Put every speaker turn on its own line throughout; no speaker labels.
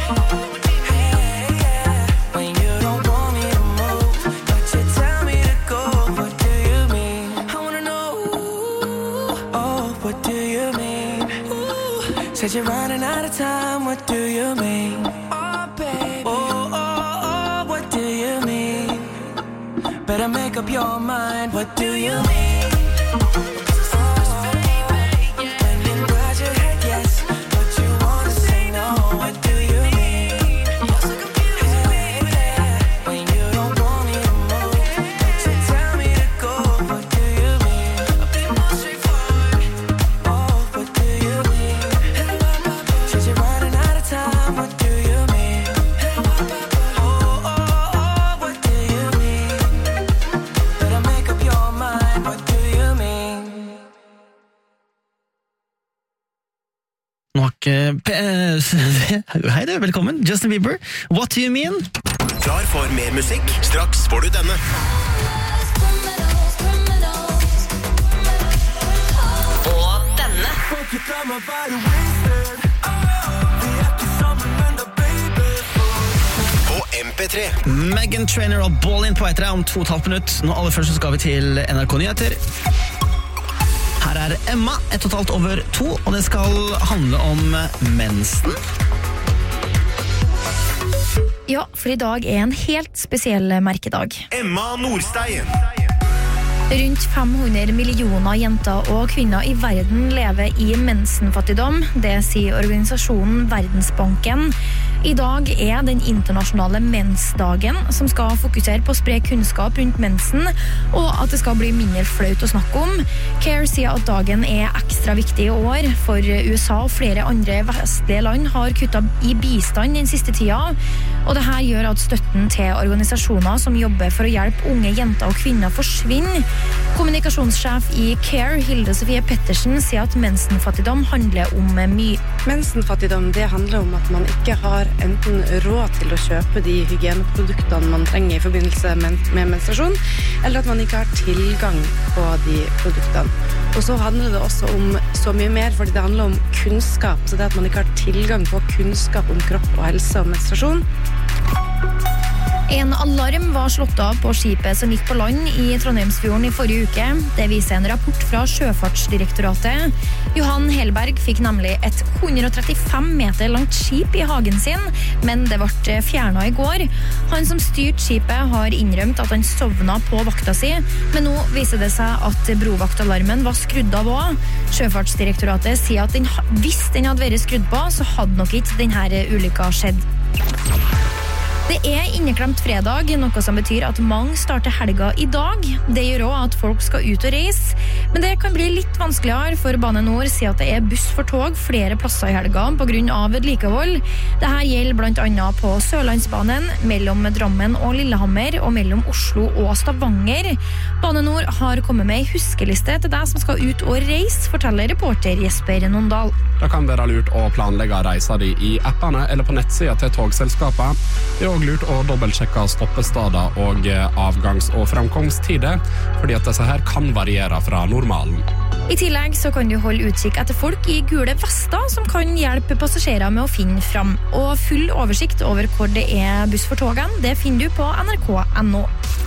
When you don't want me to move, but you tell me to go. What do you mean? I wanna know. Oh, what do you mean? Said you're running out of time. What do you mean? Oh, baby. Oh, what do you mean? Better make up your mind. What do you mean?
Hei du, velkommen, Justin Bieber. What do you mean?
Klar for mer musikk? Straks får du denne.
Og denne.
På MP3.
Meghan Trainor og Ballin på etter deg om 2,5 minutter. Nå aller først skal vi til NRK Nyheter. Her Emma, 1,5 over 2, og det skal handle om mensen.
Ja, for i dag en helt spesiell merkedag.
Emma Nordstein.
Rundt 500 millioner jenter og kvinner i verden lever i mensenfattigdom. Det sier organisasjonen Verdensbanken. I dag den internasjonale mensdagen, som skal fokusere på å spre kunnskap rundt mensen, og at det skal bli mindre flaut å snakke om. CARE sier at dagen ekstra viktig i år, for USA og flere andre vestlige land har kuttet i bistand den siste tida, og det her gjør at støtten til organisasjoner som jobber for å hjelpe unge jenter og kvinner forsvinner. Kommunikasjonssjef i CARE, Hilde Sofie Pettersen, sier at mensenfattigdom handler om mye.
Mensenfattigdom, det handler om at man ikke har enten råd til å kjøpe de hygieneproduktene man trenger i forbindelse med menstruasjon, eller at man ikke har tilgang på de produktene. Og så handler det også om så mye mer, fordi det handler om kunnskap, så det at man ikke har tilgang på kunnskap om kropp og helse og menstruasjon.
En alarm var slått av på skipet som gikk på land i Trondheimsfjorden i forrige uke. Det viser en rapport fra Sjøfartsdirektoratet. Johan Helberg fikk nemlig et 135 meter langt skip i hagen sin, men det ble fjernet i går. Han som styrte skipet har innrømt at han sovnet på vakta si, men nå viser det seg at brovaktalarmen var skrudd av også. Sjøfartsdirektoratet sier at hvis den hadde vært skrudd på, så hadde nok ikke denne ulykka skjedd. Det inneklemt fredag, noe som betyr at mange starter helga i dag. Det gjør også at folk skal ut og reise. Men det kan bli litt vanskeligere, for Bane Nor sier at det buss for tog flere plasser i helga på grunn av vedlikehold. Dette gjelder blant annet på Sørlandsbanen, mellom Drammen og Lillehammer, og mellom Oslo og Stavanger. Bane Nor har kommet med en huskeliste til deg som skal ut og reise, forteller reporter Jesper Nondal.
Det kan være lurt å planlegge reiser i appene eller på nettsida til togselskapet. Det også lurt å dobbeltsjekke stoppestader og avgangs- og framkomsttider, fordi at disse her kan variere fra normalen.
I tillegg så kan du holde utkikk etter folk i gule vester som kan hjelpe passasjerer med å finne fram. Og full oversikt over hvor det buss for togene, det finner du på nrk.no.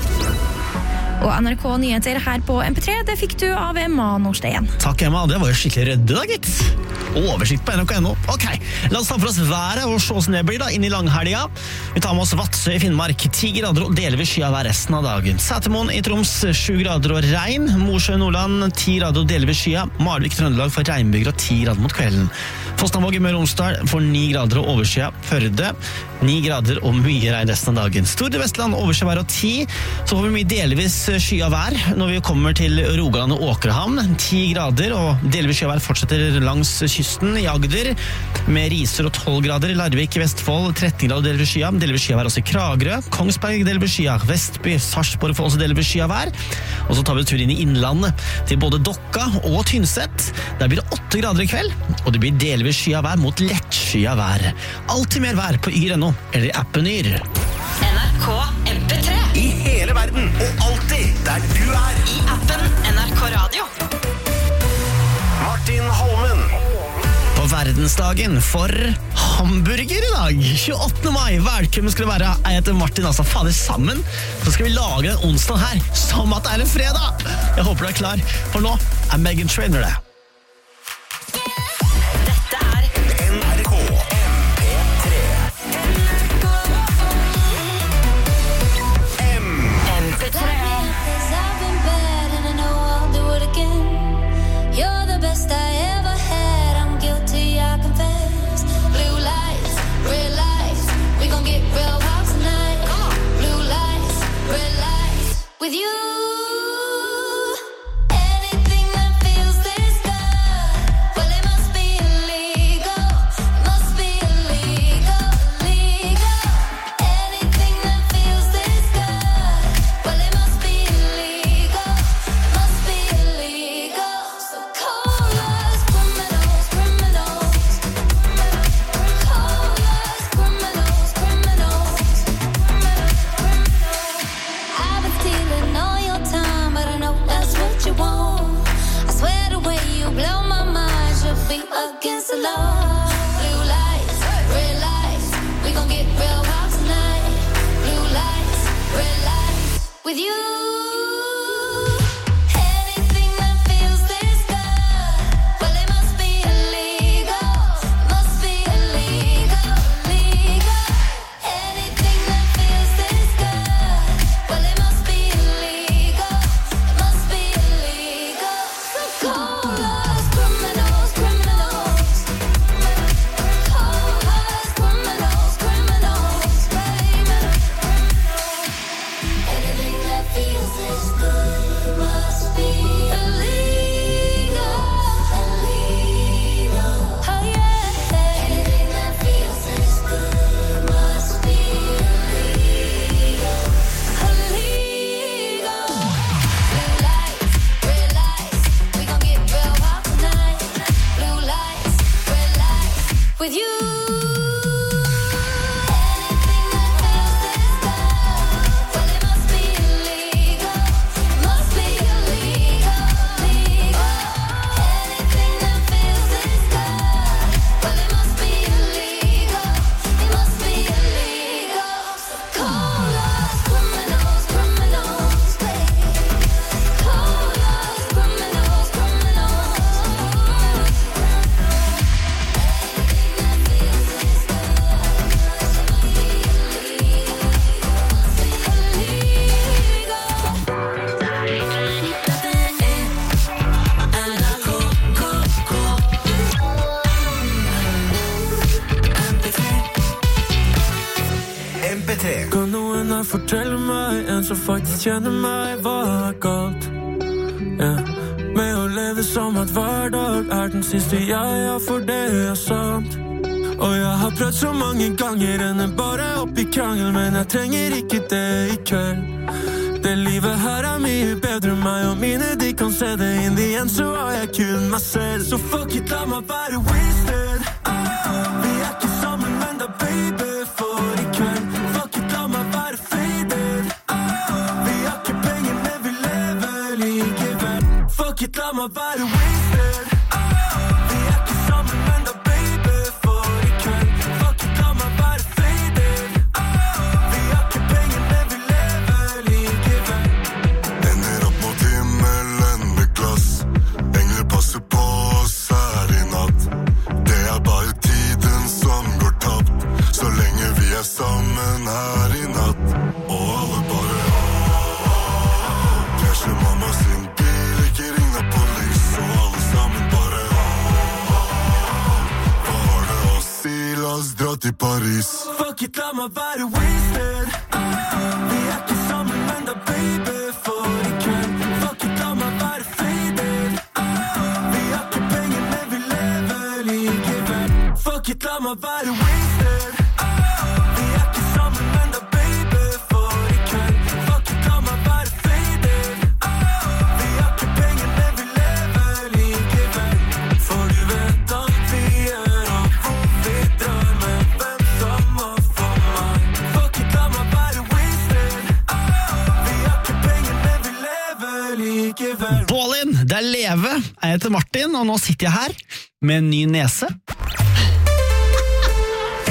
Og NRK Nyheter her på MP3, det fikk du av Emma Nordstein.
Takk Emma, det var jo skikkelig ryddig da, gitt. Oversikt på NRK.no. Ok, la oss ta for oss været og se hvordan det blir da, inn i langhelga. Vi tar med oss Vadsø i Finnmark, 10 grader og delvis skyet resten av dagen. Setermoen i Troms, 7 grader og regn. Mosjø i Nordland, 10 grader og delvis skyet. Malvik Trøndelag for regnbyger og 10 grader mot kvelden. Fosnavåg i Møre og Romsdal for 9 grader og overskyet. Førde, 9 grader og mye regn resten av dagen. Stord i Vestland, overskyet vær og 10. Så får vi mye delvis skyet vær når vi kommer til Rogaland og Åkrehamn. 10 grader og delvis skyet vær fortsetter langs kysten i Agder med Risør og 12 grader. Larvik i Vestfold, 13 grader delvis skyet. Delvis skyet vær også i Kragerø. Kongsberg delvis skyet. Vestby, Sarpsborg får også delvis skyet vær. Og så tar vi tur inn i innlandet til både Dokka og Tynset. Der blir det 8 grader i kveld, og det blir delvis skyet vær mot lett skyet vær. Alltid mer vær på yr.no eller i appen Yr.
NRK MP3.
I hele verden, og alltid der du
I appen NRK Radio.
Martin Holmen.
På verdensdagen for hamburger i dag. 28. mai, velkommen skal det være. Jeg heter Martin, altså fader sammen. Så skal vi lage den onsdag her, som at det er en fredag. Jeg håper du er klar, for nå er Meghan Trainor det.
Dette er
NRK MP3
MP3.
I've been bad and I know I'll do it again. You're the best I ever had. I'm guilty, I confess. Blue lights, red lights. We gon' get real hot tonight. Blue lights, red lights. With you. Anything that feels this good, well it must be illegal. Must be illegal, illegal. Anything that feels this good, well it must be illegal. Must be illegal. So call us criminals, criminals. Call us criminals, criminals. I've been stealing all your time, but I know that's what you want. I swear the way you blow my mind should be against the law. Blue lights, red lights. We gon' get real hot tonight. Blue lights, red lights. With you. Anything that feels this good, well it must be illegal. Must be illegal, illegal. Anything that feels this good, well it must be illegal. Must be illegal. So call us criminals, criminals. Call us criminals, criminals, baby. Anything that feels this good must be illegal, illegal. Oh yeah. Anything that feels this good must be illegal, illegal. Blue lights, red lights. We gon' get real hot tonight. Blue lights, red lights. With you. Anything that feels this good, well it must be illegal. Must be illegal, illegal. Anything that feels this good, well it must be illegal. It must be illegal. So call us criminals, criminals, baby. Call us criminals, criminals.
MP3
Kan noen her fortelle meg, en som faktisk kjenner meg, hva er galt? Ja. Med å leve som at hver dag er den siste jeg har, for det er sant. Og jeg har prøvd så mange ganger, ender bare opp i krangel, men jeg trenger ikke det i kveld. Det livet her er mye bedre, meg og mine, de kan se det inn igjen, så har jeg kun meg selv. Så fuck it, la meg være wasted. Vi er ikke sammen, men da baby, for i kveld. Fuck it, la meg være faded. Vi har ikke penger, men vi lever likevel. Fuck it, la meg være wasted. Vi er ikke sammen, men da baby, for i kveld. Fuck it, la meg være faded. Vi har ikke penger, men vi lever likevel.
Ender opp mot himmelen med glass. Engler passer på oss her i natt. Det er bare tiden som går tapt, så lenge vi er sammen her i natt. Og alle bare krasjer mamma sin bil, ikke ring deg polis. Og alle sammen bare hva har det å si, la oss dra til Paris.
Fuck it, la meg være wasted. Vi er ikke sammen, men da baby, for i kveld. Fuck it, la meg være faded. Vi har ikke penger, men vi lever likevel. Fuck it, la meg være wasted. Vi er ikke sammen, men da baby, for i kveld. Fuck it, la meg være faded. Vi har ikke penger, men vi lever likevel. For du vet alt vi gjør, og hvor vi drar, men hvem som må få meg. Fuck it, la meg være wasted. Vi har ikke penger, men vi lever likevel.
Bålin, det er Leve. Jeg heter Martin, og nå sitter jeg her med en ny nese.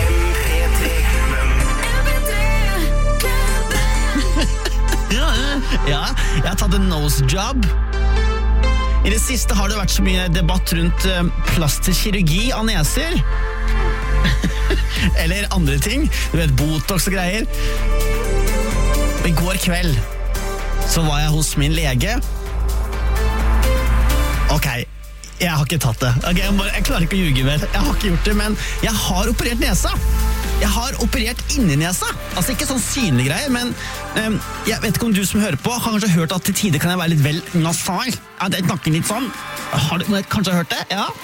Ja, jeg har tatt en nose job. I det siste har det vært så mye debatt rundt plastisk kirurgi av neser. Eller andre ting. Du vet, botox og greier. I går kveld så var jeg hos min lege. Ok, jeg har ikke tatt det. Ok, jeg klarer ikke å ljuge vel. Jeg har ikke gjort det, men jeg har operert nesa. Jeg har operert inni nesa. Altså ikke sånn synlig greier, men jeg vet ikke om du som hører på har kanskje hørt at til tider kan jeg være litt vel nasal. Ja, det snakker litt sånn. Har du kanskje hørt det? Ja.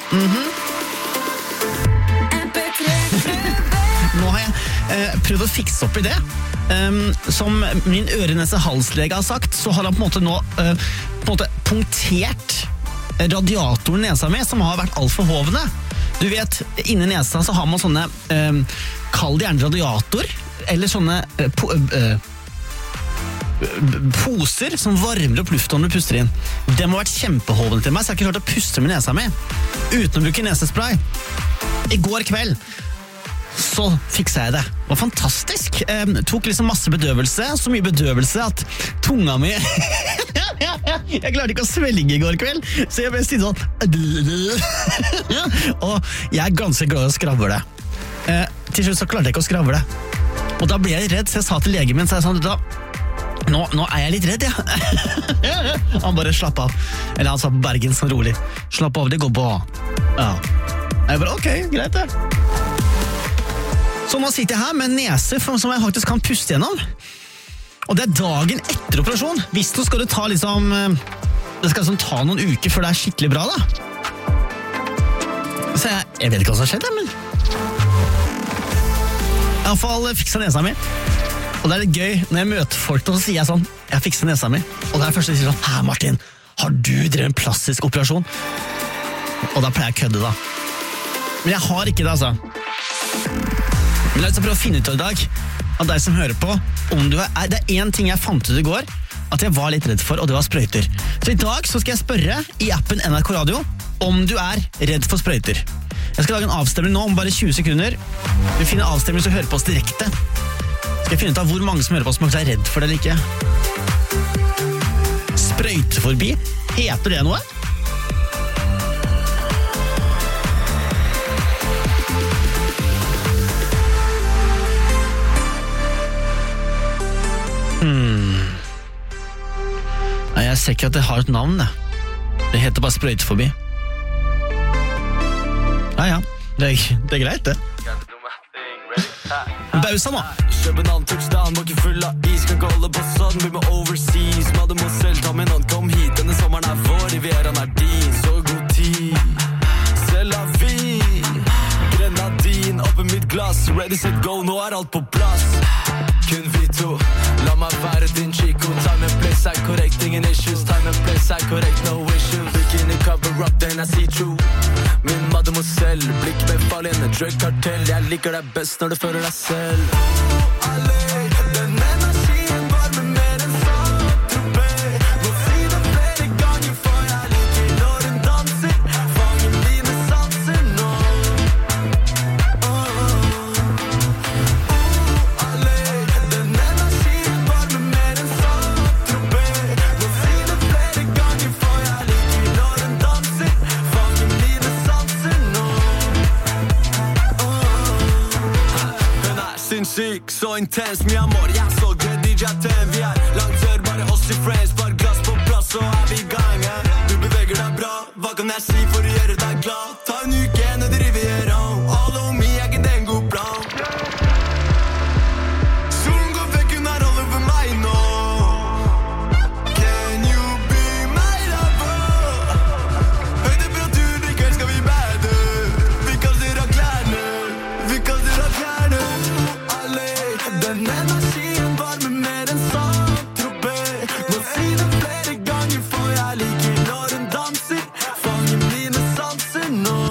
Nå har jeg prøvd å fikse opp i det. Som min øre-nese-halslege har sagt, så har han på en måte nå på en måte punktert radiatoren i nesa mi, som har vært alt for hovne. Du vet, inni nesa så har man sånne kall det gjerne radiator, eller sånne poser som varmer opp luften når du puster inn. Det må ha vært kjempehovende til meg, så jeg har ikke klart å puste med nesa mi uten å bruke nesespray. I går kveld så fiksa jeg det. Det var fantastisk. Tok liksom masse bedøvelse, så mye bedøvelse at tunga mi jeg klarte ikke å svelge i går kveld, så jeg ble stille sånn og jeg er ganske glad i å skravle. Til slutt så klarte jeg ikke å skravle, og da ble jeg redd, så jeg sa til legen min, så jeg sa, nå er jeg litt redd, ja. Han bare slapp av, eller han sa på Bergen sånn rolig, slapp av, det går bra. Ja. Jeg bare, ok, greit det. Så nå sitter jeg her med en nese som jeg faktisk kan puste gjennom. Og det er dagen etter operasjon. Hvis nå skal det ta liksom det skal liksom ta noen uker før det er skikkelig bra, da. Så jeg vet ikke hva som har skjedd, men i alle fall fikset nesa mi. Og det er litt gøy når jeg møter folk, så sier jeg sånn, jeg fikset nesa mi. Og det er først jeg sier sånn, hæ Martin, har du drevet en plastisk operasjon? Og da pleier jeg å kødde, da. Men jeg har ikke det, altså. Men la oss prøve å finne ut av i dag, av deg som hører på, om du er, det er en ting jeg fant ut i går, at jeg var litt redd for, og det var sprøyter. Så i dag så skal jeg spørre i appen NRK Radio om du er redd for sprøyter. Jeg skal lage en avstemning nå om bare 20 sekunder. Vi finner avstemning som hører på oss direkte. Skal jeg finne ut av hvor mange som hører på oss som er redd for det eller ikke. Sprøyteforbi, heter det noe? Nei, jeg ser ikke at det har et navn, det. Det heter bare sprøyteforbi. Ja, det er greit, det. Bausa nå.
København, touchdown, var ikke full av is. Kan ikke holde på sånn, vi må overseas. Mademoiselle, ta min hånd, kom hit. Denne sommeren er vår, Rivieraen er din. Så god tid, c'est la vie. Grenadin, oppe mitt glass. Ready, set, go, nå er alt på plass. Kun vi to, la meg være din chico. Time and place er korrekt, ingen issues. Time and place er korrekt, no issues. Bikini cover up, den er see-through. Min mademoiselle, blikk med farligende drug-kartell. Jeg liker deg best når du føler deg selv. Den energien var med mer enn Saint-Tropez. Må si det flere ganger, for jeg liker når hun danser. Fanger mine sanser nå. Den energien var med mer enn Saint-Tropez. Må si det flere ganger, for jeg liker når hun danser. Fanger mine sanser nå. Hun er sinnssyk, så intens, mye amor. Jeg så det DJ-TV, vi er langt før, bare oss i friends. Bare glass på plass, så er vi i gang. Du beveger deg bra, hva kan jeg si for å gjøre deg glad? Ta en uke ned i Rivieraen, all on me, er ikke det en god plan? Solen går vekk, hun er all over meg nå. Can you be my lover? Høy temperatur, i kveld skal vi bade. Vi kaster av klærne, vi kaster av klærne. Den energien var med mer enn Saint-Tropez. Må si det flere ganger, for jeg liker når hun danser. Fanger mine sanser nå.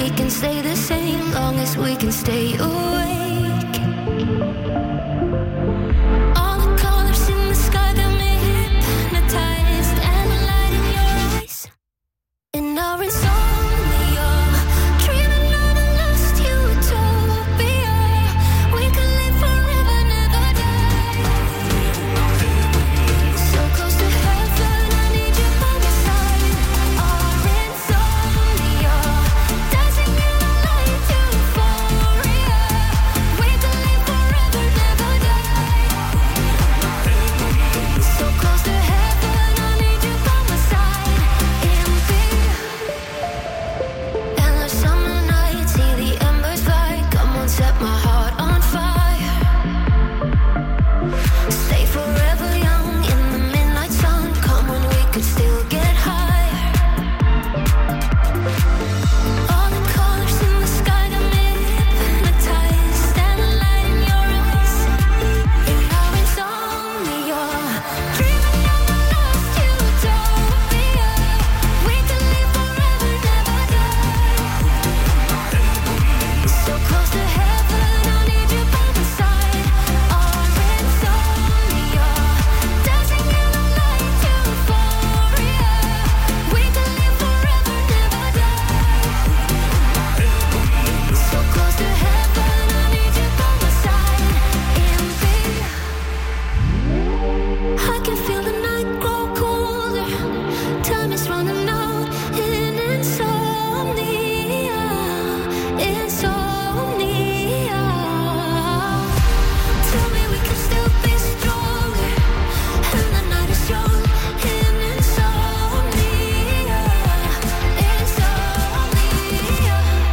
we can stay the same, long as we can stay awake. All the colors in the sky got me hypnotized, and the light in your eyes. In our insomnia, dreaming of a lost utopia. We could live forever, never die. So close to heaven, I need you by my side. Our insomnia, dancing in the light, euphoria. We could live forever, never die. So close to heaven, I need you by my side. Endless summer nights, see the embers light. Come on, set my heart on fire. Stay forever young in the midnight sun. Come on, we could still get higher. All the colors in the sky got me hypnotized, and the light in your eyes. In our insomnia, dreaming of a lost utopia. We could live forever, never die. So close to heaven, I need you by my side. Our insomnia, dancing in the light, euphoria. We could live forever, never die. So close to heaven, I need you by my side. I can feel the night grow colder. Time is running out in insomnia. Insomnia. Tell me we can still be stronger. And the night is young in insomnia. Insomnia.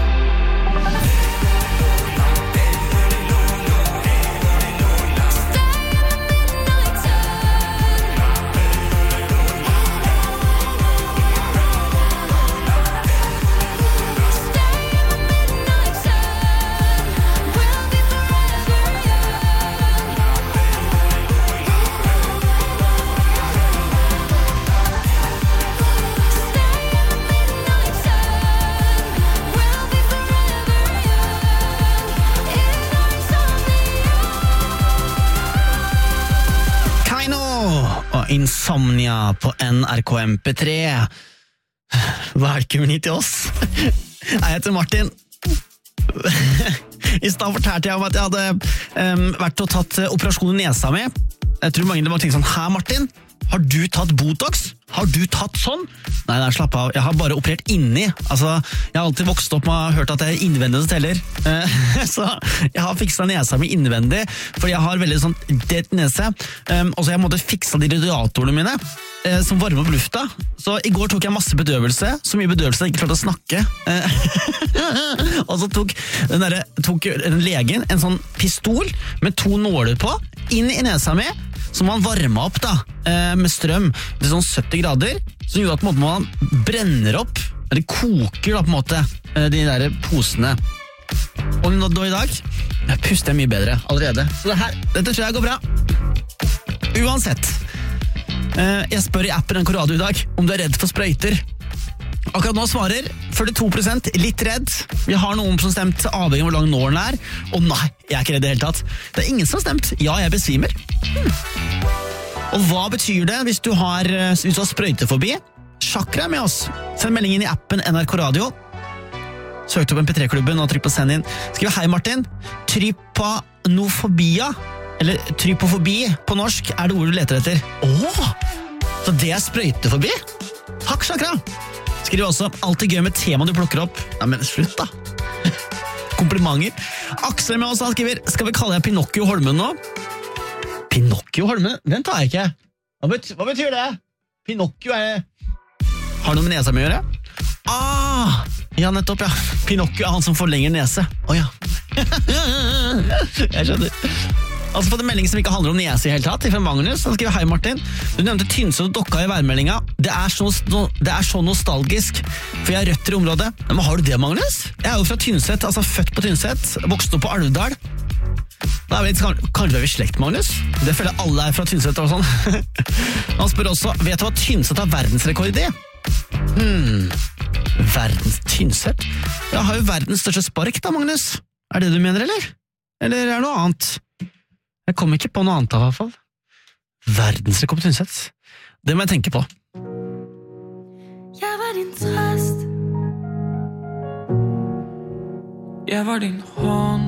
Kaino og Insomnia på NRK MP3. Velkommen hit til oss. Jeg heter Martin. I stad fortalte jeg om at jeg hadde vært og tatt operasjon i nesa mi. Jeg tror mange var tenkt sånn, «Hæ Martin, har du tatt Botox? Har du tatt sånn?» Nei, slapp av, jeg har bare operert inni. Altså, jeg har alltid vokst opp med å ha hørt at det er innvendig som teller. Så jeg har fikset nesa mi innvendig, for jeg har veldig sånn delt nese. Og så jeg måtte fikse de radiatorene mine, som varmer opp lufta. Så i går tok jeg masse bedøvelse, så mye bedøvelse jeg ikke klarte å snakke. Og så tok den legen en sånn pistol med 2 nåler på, inn i nesa mi, som man varmet opp da, med strøm til sånn 70 grader, som gjorde at på en måte, man brenner opp, eller koker da, på en måte, de der posene. Og nå i dag, jeg puster mye bedre allerede. Så dette tror jeg går bra. Uansett, jeg spør i appen NRK Radio i dag om du er redd for sprøyter. Akkurat nå svarer 42% litt redd. Vi har noen som stemt avhengig av hvor lang nålen er. Og nei, jeg er ikke redd i det hele tatt. Det er ingen som har stemt. Ja, jeg besvimer. Og hva betyr det hvis du har sprøytefobi? Chakra er med oss. Send meldingen i appen NRK Radio. Søk opp MP3-klubben og trykk på send inn. Skriv hei Martin. Trypanofobia, eller trypofobi på norsk, er det ordet du leter etter. Så det er sprøytefobi? Takk, Chakra. Skriv også alltid gøy med tema du plukker opp. Nei, men slutt da. Komplimenter. Aksel med oss, han skriver, skal vi kalle deg Pinocchio Holmen nå? Pinocchio Holmen? Den tar jeg ikke. Hva betyr det? Pinocchio er... Har det noe med nesa med å gjøre? Ja, nettopp, ja. Pinocchio er han som får lengre nese. Ja. Jeg skjønner. Altså fått en melding som ikke handler om nese i hele tatt, fra Magnus. Han skriver, hei Martin, du nevnte Tynset og Dokka i værmeldinga. Det er så nostalgisk, for jeg har røtter i området. Men har du det, Magnus? Jeg er jo fra Tynset, altså født på Tynset, vokst opp på Alvdal. Da kanskje vi slekt, Magnus? Det føler jeg alle er fra Tynset og sånn. Han spør også, vet du hva Tynset har verdensrekord i? Verdens Tynset? Jeg har jo verdens største spark da, Magnus. Det du mener, eller? Eller det noe annet? Jeg kom ikke på noe annet i hvert fall. Verdensrekord på Tynset. Det må jeg tenke på.
Jeg var din trøst.
Jeg var din hånd.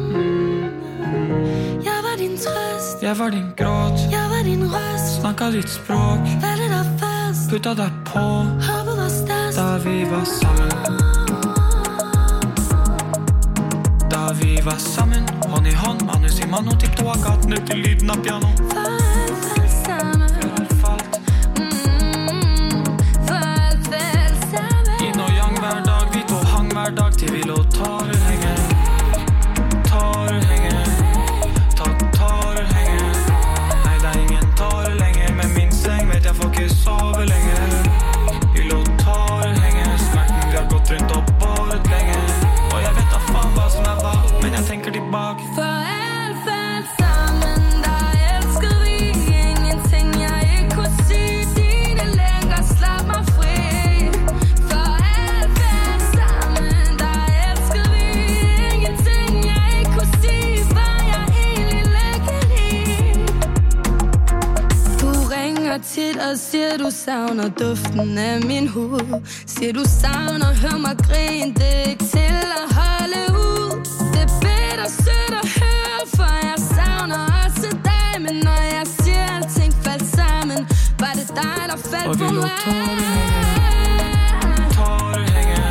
Jeg var din trøst.
Jeg var din gråt.
Jeg var din røst.
Snakket ditt språk.
Valgte deg først.
Putta deg på.
Håpet var størst.
Da vi var sammen. Da vi var sammen. Hånd i hånd. Manus i mano. Tiptoa gaten ut til lyden av piano.
Falt sammen.
Falt.
Falt sammen.
Yin og yang hver dag. Vi to hang hver dag til vi lå tårer henge. Tårer henge. Tårer henge. Nei, det ingen tårer lenger. Med min seng vet jeg får ikke sove lenger. Vi lå tårer henge. Smerten vi har gått rundt og båret lenge. Og jeg vet da faen hva som hva, men jeg tenker tilbake.
For alt falt sammen. Da elsker vi ingenting jeg ikke kunne si. Dine lenger slapp meg fri. For alt falt sammen. Da elsker vi ingenting jeg ikke kunne si. Var jeg egentlig lykkelig? Du ringer tit og siger du savner duften af min hud. Siger du savner, hør mig grine. Det er ikke til at holde ud. Det er bitter sødt at høre, for jeg savner også dig. Men når jeg siger alting faldt sammen, var det dig der faldt
Og vi
på
lå
mig.
tårer henge. Tårer henge.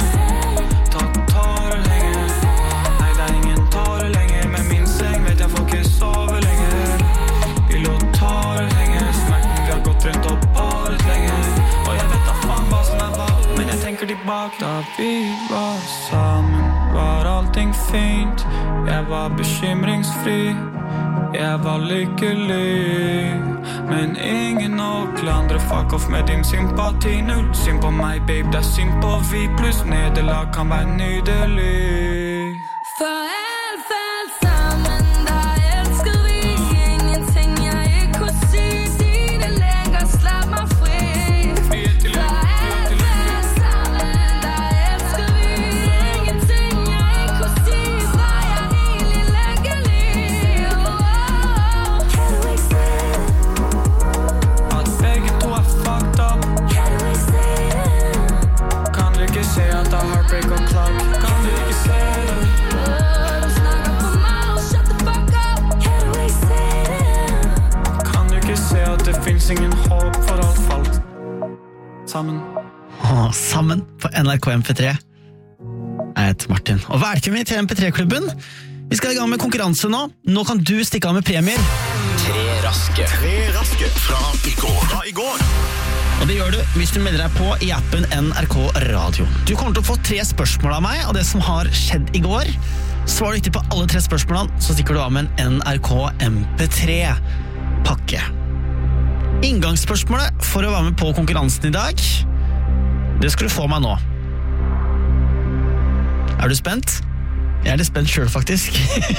Tårer henge. Nei, det ingen tårer lenger. Med min seng vet jeg får ikke sove lenger. Vi lå tårer henge. Smerten vi har gått rundt og båret lenge. Og jeg vet da faen hva som hva, men jeg tenker tilbake. Da vi var sammen, var allting fint. Jeg var bekymringsfri. Jeg var lykkelig. Men ingen å klandre. Fuck off med din sympati. Null synd på meg, babe, det er synd på vi. Pluss nederlag kan være nydelig.
For alt faldt sammen. Da elsker vi ingenting jeg ikke kunne si. Dine lenger slapp meg fri.
Frihet til
For alt faldt sammen. Da elsker vi ingenting jeg ikke kunne si. Var jeg egentlig lykkelig? Kan du ikke se det?
at begge to fucked up.
Kan du ikke se det?
Kan du ikke se at det er heartbreak og clock? Kan du ikke se det?
Du snakker for meget, shut the fuck up. Kan du ikke se det?
Kan du ikke se at det finnes ingen håp for alt falt sammen?
Sammen på NRK MP3. Jeg heter Martin, og velkommen til MP3-klubben. Vi skal i gang med konkurranse nå. Nå kan du stikke av med premier.
Tre raske fra i går.
Og det gjør du hvis du melder deg på i appen NRK Radio. Du kommer til å få 3 spørsmål av meg, og det som har skjedd i går. Svar riktig på alle 3 spørsmålene, så stikker du av med en NRK MP3-pakke. Inngangsspørsmålet for å være med på konkurransen i dag, det skal du få meg nå. Er du spent? Jeg er litt spent selv, faktisk.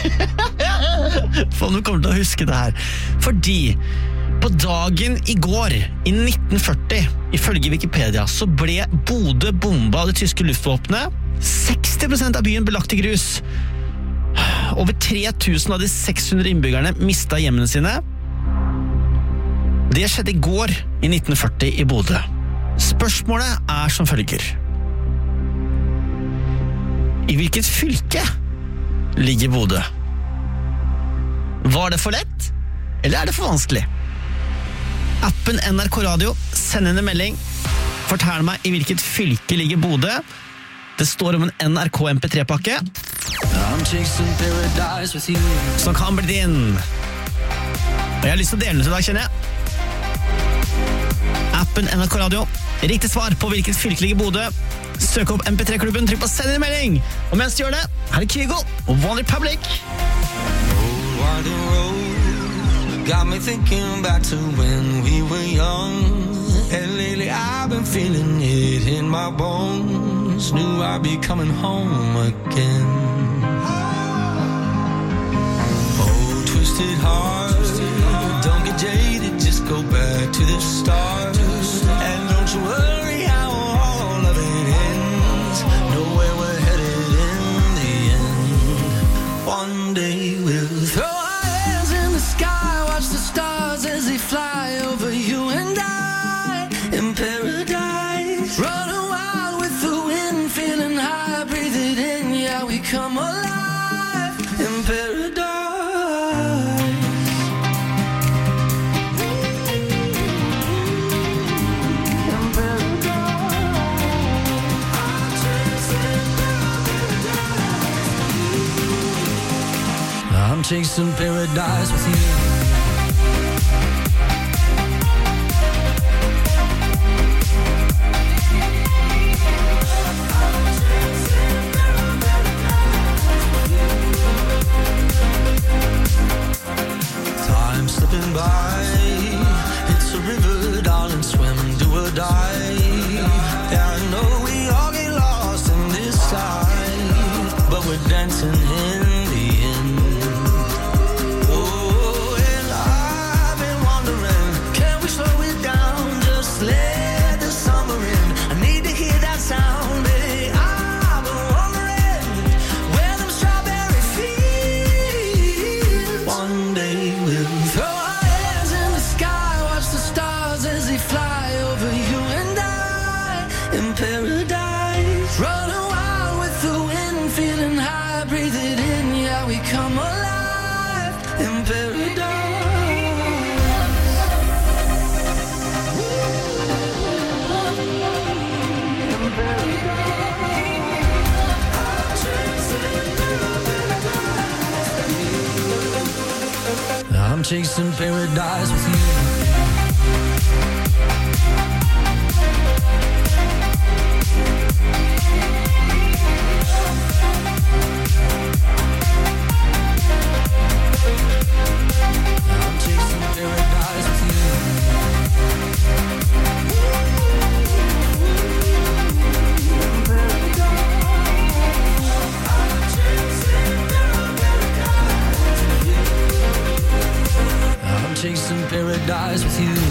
For du kommer til å huske det her. Fordi på dagen i går, i 1940, ifølge Wikipedia, så ble Bodø bomba av det tyske luftvåpenet. 60% av byen ble lagt i grus. Over 3000 av de 600 innbyggerne mistet hjemmene sine. Det skjedde i går, i 1940, i Bodø. Spørsmålet er som følger. I hvilket fylke ligger Bodø? Var det for lett, eller er det for vanskelig? Appen NRK Radio, send inn en melding. Fortell meg i hvilket fylke ligger Bodø. Det står om en NRK MP3-pakke som kan bli din. Og jeg har lyst til å dele den til deg, kjenner jeg. Appen NRK Radio. Riktig svar på hvilket fylke ligger Bodø. Søk opp MP3-klubben, trykk på send inn en melding. Og mens du gjør det, her er Kygo og One Republic.
Got me thinking back to when we were young. And lately I've been feeling it in my bones. Knew I'd be coming home again. Oh, twisted heart, don't get jaded, just go back to the start. And don't you worry how all of it ends. we come alive in paradise. I'm chasing paradise with you. Time slipping by. It's a river, darling, swim, do or die. Yeah, I know we all get lost in this life, but we're dancing in the end. Oh, and I've been wondering, can we slow it down? Just let the summer in. I need to hear that sound, baby. I've been wondering where them strawberry fields. One day we'll throw our hands in the sky, watch the stars as they fly over you and I in paradise. Running wild with the wind, feeling high, breathe it in, yeah, we come alive in paradise. I'm chasing paradise with you. I'm chasing paradise with you. I'm chasing paradise with you.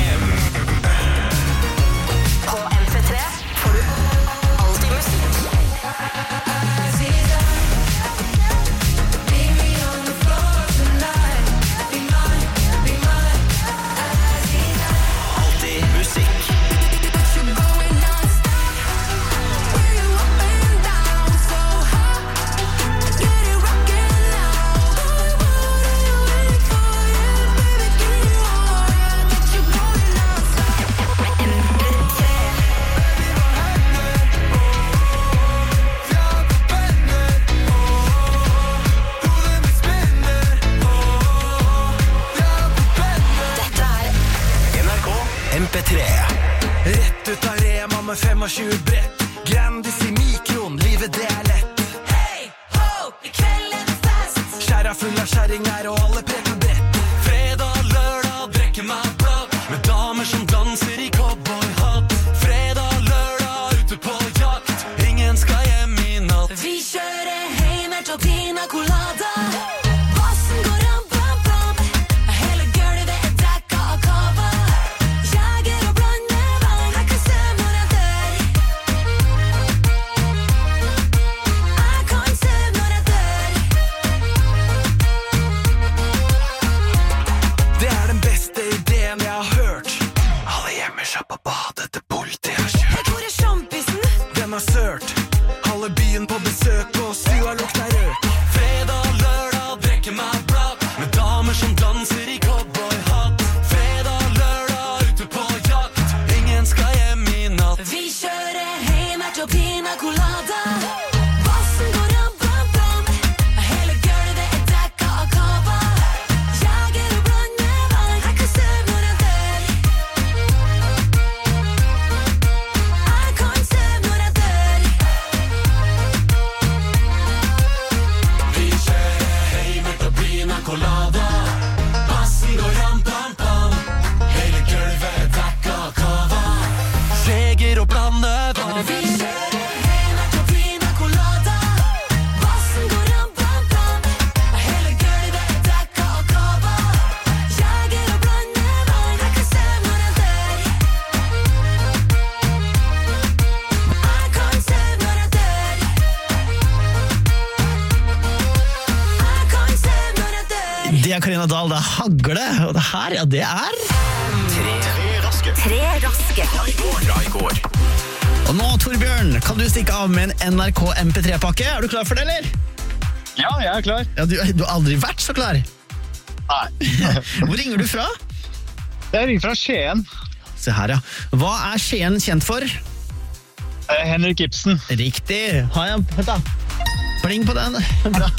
På MP3 får du alltid musikk.
Alltid musikk. NRK MP3.
Rett ut av Rema med 25 brett. Grandis i mikron, livet det er lett.
Hei, ho, i kveld er det fest.
Skjæra full av skjæringer og alle preker brett. Fredag, lørdag, drikker meg bløtt. Med damer som danser i cowboyhatt. Fredag, lørdag, ute på jakt. Ingen skal hjem i natt.
Vi kjører hjem til pina colada. Bassen går ram, bam, bam. Hele gulvet er dekka av kava. Jager og blander vann. Jeg kan se når jeg dør. Jeg kan se når jeg dør.
Det er den beste ideen jeg har hørt. Alle gjemmer seg på badet til politiet har kjørt.
Hvor er sjampisen?
Den har sørt. Halve byen på besøk og stua lukter røk. Fredag, lørdag, drikker meg blad. Med damer som danser i cowboyhatt. Fredag, lørdag, ute på jakt. Ingen skal hjem i natt.
Vi kjører hjem til pina colada. Bassen går ram, bam, bam. Hele gulvet er dekka av kava. Jager og blander vann. Jeg kan se når jeg dør. Jeg kan se når jeg dør.
Vi kjører hjem til pina colada. Bassen går ram, pam, pam. Hele gulvet er dekka av kava. Skjeger og blander vann.
Vi kjører hjem til pina colada. Bassen går ram, bam, bam. Hele gulvet er dekka av kava. Jager og blander vann. Jeg kan se når jeg dør. Jeg kan se når jeg dør. Jeg kan se når jeg dør.
Det er Karina Dahl, det er Hagle, og det her, ja, det er
Tre raske.
Tre raske.
Fra i går.
Og nå, Torbjørn, kan du stikke av med en NRK MP3-pakke? Er du klar for det, eller?
Ja, jeg er klar.
Ja, du har aldri vært så klar.
Nei.
Hvor ringer du fra?
Jeg ringer fra Skien.
Se her, ja. Hva er Skien kjent for?
Henrik Ibsen.
Riktig. Har jeg... Vent da. Pling på den. Bra.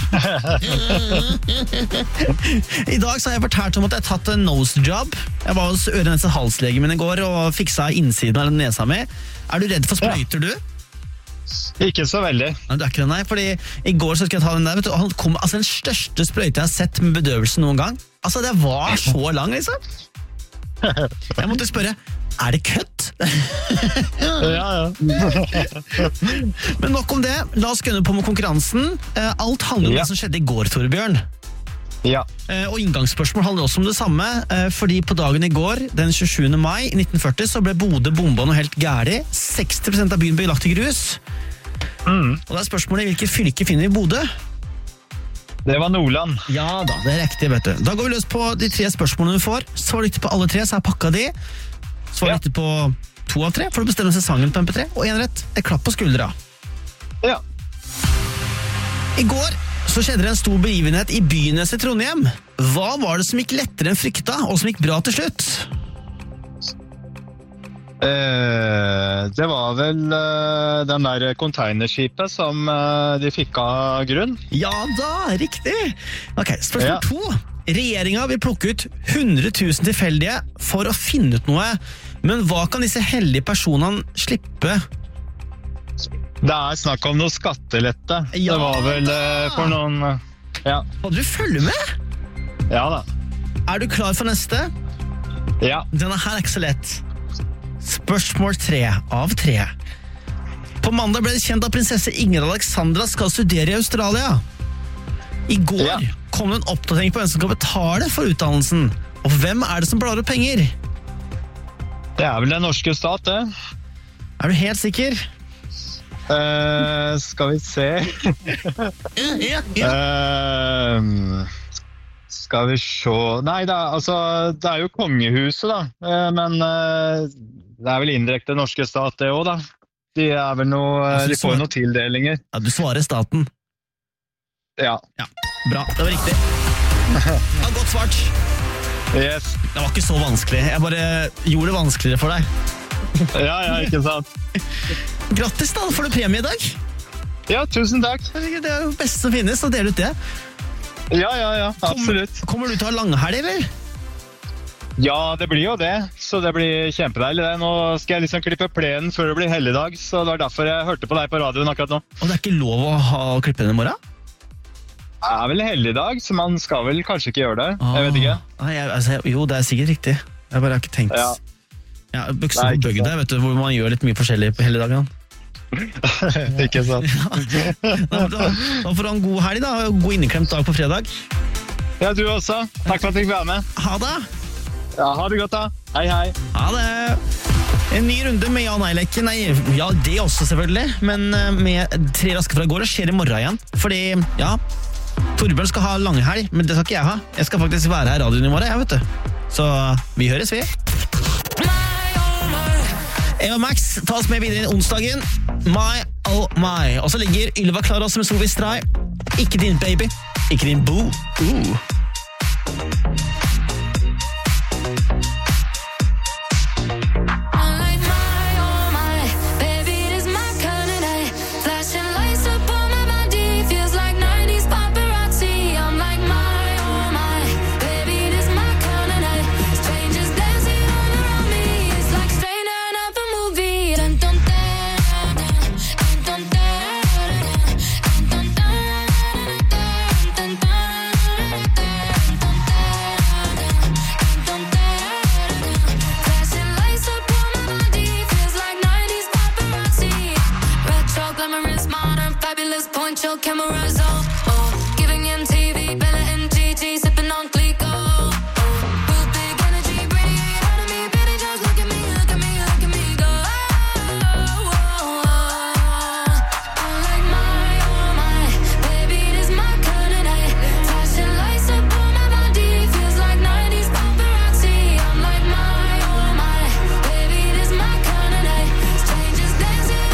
I dag så har jeg fortalt om at jeg har tatt en nose job. Jeg var hos øre-nese-halslegen min i går og fiksa innsiden av nesa mi. Er du redd for sprøyter, du?
Ikke så veldig.
Nei, du er ikke det, nei. Fordi i går så skal jeg ta den der, vet du, og han kom, altså den største sprøyte jeg har sett med bedøvelse noen gang. Altså, det var så lang, liksom. Jeg måtte spørre, er det køtt?
Ja.
Men nok om det, la oss gønne på med konkurransen. Alt handler om det som skjedde i går, Torbjørn.
Ja.
Og inngangsspørsmål handler også om det samme, fordi på dagen i går, den 27. mai 1940, så ble Bodø bomba noe helt gærlig. 60% av byen ble lagt i grus. Og det er spørsmålet, hvilket fylke finner vi i Bodø?
Det var Nordland.
Ja da, det er riktig, vet du. Da går vi løs på de 3 spørsmålene du får. Svar riktig på alle 3, så er pakka di. Svar riktig på 2 av 3, får du bestemme sesongen på MP3. Og 1 rett, et klapp på skuldra.
Ja.
I går så skjedde det en stor begivenhet i Bynes i Trondheim. Hva var det som gikk lettere enn frykta, og som gikk bra til slutt?
Det var vel den der containerskipet som de fikk av grunn.
Ja da, riktig. Ok, spørsmål 2. Regjeringen vil plukke ut 100 000 tilfeldige for å finne ut noe. Men hva kan disse heldige personene slippe?
Det er snakk om noe skattelette.
Ja.
Det var vel for noen... Ja.
Hadde du følge med?
Ja da.
Er du klar for neste?
Ja.
Denne her er ikke så lett. Spørsmål 3 av 3. På mandag ble det kjent at prinsesse Ingrid Alexandra skal studere i Australia. I går kom det en oppdatering på hvem som skal betale for utdannelsen. Og hvem er det som blar opp penger?
Det er vel den norske stat, det.
Er du helt sikker?
Skal vi se. Skal vi se. Nei, det er jo kongehuset da. Men det er vel indirekte norske stat det også da. De får noen tildelinger.
Ja, du svarer staten.
Ja.
Bra, det var riktig. Ja, godt svart.
Yes.
Det var ikke så vanskelig. Jeg bare gjorde det vanskeligere for deg.
Ja, ikke sant.
Grattis da, får du premie i dag.
Ja, tusen takk.
Det er jo beste som finnes, å dele ut det.
Ja, absolutt.
Kommer du til å ha langhelg, eller?
Ja, det blir jo det. Så det blir kjempedeilig det. Nå skal jeg liksom klippe plenen før det blir helligdag, så det var derfor jeg hørte på deg på radioen akkurat nå.
Og det er ikke lov å klippe den i morgen?
Det er vel helligdag, så man skal vel kanskje ikke gjøre det. Jeg vet ikke.
Jo, det er sikkert riktig. Jeg bare har ikke tenkt. Ja, bukser på bøgda, vet du, hvor man gjør litt mye forskjellig på helligdagen.
Ikke sant.
Da får du ha en god helg da, og god inneklemt dag på fredag.
Ja, du også. Takk for at du fikk være med.
Ha det.
Ja, ha det godt da. Hei, hei.
Ha det. En ny runde med ja-nei-lekken. Nei, ja, det også selvfølgelig. Men med 3 raske fra i går, det skjer i morgen igjen. Fordi, ja, Torbjørn skal ha langhelg, men det skal ikke jeg ha. Jeg skal faktisk være her i radioen i morgen, jeg vet du. Så vi høres vi. Eva Max, ta oss med videre i onsdagen. My, oh my. Og så ligger Ylva klar også med Sovi Stray. Ikke din baby, ikke din boo.
Cameras on, giving MTV, Bella and Gigi, sipping on Clico. Real big energy, radiate out of me, baby, just look at me, look at me, look at me go. I'm like my, oh my, baby, this my kind of night. Flashing lights up on my body, feels like 90s paparazzi. I'm like my, oh my, baby, this my kind of night. Strangers dancing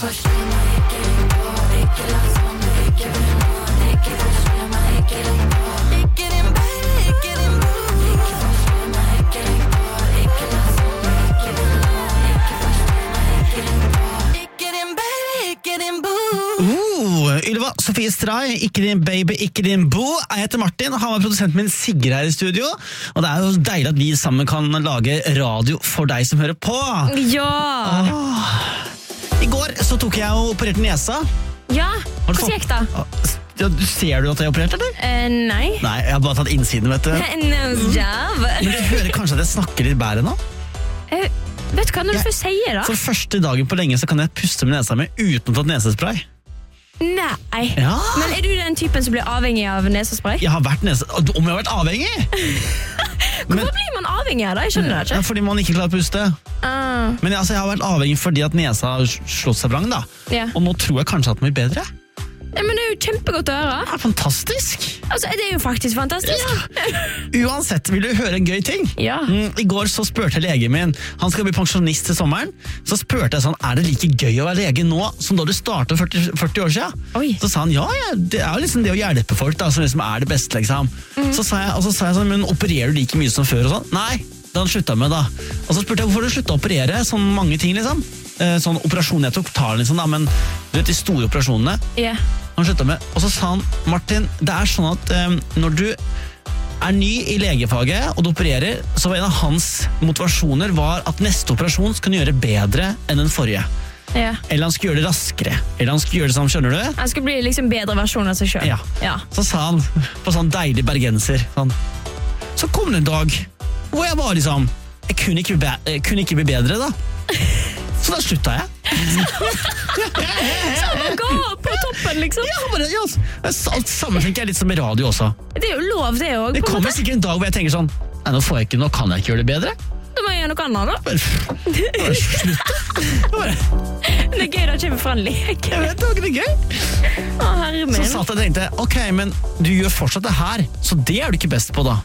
forstyrr meg, ikke ring på. Ikke lag som du ikke vil nå. Ikke forstyrr meg, ikke ring på. Ikke din baby, ikke din boo. Ikke forstyrr meg, ikke ring på. Ikke lag som du ikke vil nå. Ikke forstyrr meg, ikke ring på. Ikke din baby, ikke din boo.
Ylva, Sofie Stray, ikke din baby, ikke din boo. Jeg heter Martin, har med produsenten min Sigrid her i studio. Og det er jo deilig at vi sammen kan lage radio for deg som hører på.
Ja!
I går så tok jeg og opererte nesa.
Ja, hvordan gikk det?
Ja, ser du at jeg opererte, eller?
Nei.
Nei, jeg har bare tatt innsiden, vet du.
Nose job.
Men du hører kanskje at jeg snakker litt bedre nå?
Vet du hva, når du først sier det?
For første dagen på lenge så kan jeg puste med nesa mi uten å ta nesespray.
Nei.
Ja.
Men er du den typen som blir avhengig av nesespray?
Jeg har vært om jeg har vært avhengig?
Hvorfor blir man avhengig av det? Jeg skjønner det ikke.
Fordi man ikke klarer å puste. Men jeg har vært avhengig fordi at nesa har slått seg vrang da.
Ja.
Og nå tror jeg kanskje at den blir bedre.
Ja, men det er jo kjempegodt å høre.
Det er fantastisk.
Altså, det er jo faktisk fantastisk.
Ja. Uansett, vil du høre en gøy ting?
Ja.
I går så spurte legen min, han skal bli pensjonist til sommeren, så spurte jeg sånn, er det like gøy å være lege nå som da du startet 40 år siden?
Oi.
Så sa han, ja, det er jo liksom det å hjelpe folk da, som liksom er det beste, liksom. Så sa jeg sånn, men opererer du like mye som før og sånn? Nei, det han sluttet med da. Og så spurte jeg, hvorfor du sluttet å operere sånn mange ting, liksom? Sånn operasjon jeg tok tar liksom da, men du vet de store operasjonene.
Ja.
Han sluttet med, og så sa han, Martin, det er sånn at når du er ny i legefaget og du opererer, så var en av hans motivasjoner var at neste operasjon skal gjøre bedre enn den forrige.
Ja.
Eller han skulle gjøre det raskere. Eller han skulle gjøre det sånn, skjønner du?
Han skal bli liksom bedre versjon av seg selv.
Ja.
Ja.
Så sa han på sånn deilig bergenser, sånn, så kom det en dag hvor jeg var liksom, jeg kunne ikke bli bedre da. Så da sluttet jeg.
Så han ga på toppen, liksom.
Ja, samme tenker jeg litt som i radio også.
Det er jo lov, det også.
Det kommer sikkert en dag hvor jeg tenker sånn, nei, nå kan jeg ikke gjøre det bedre.
Da må jeg gjøre noe annet, da.
Bare slutt.
Det er gøy da kommer fra en lek.
Jeg vet, det var ikke det gøy.
Å, herre min.
Så satt jeg og tenkte, ok, men du gjør fortsatt det her, så det er du ikke best på da.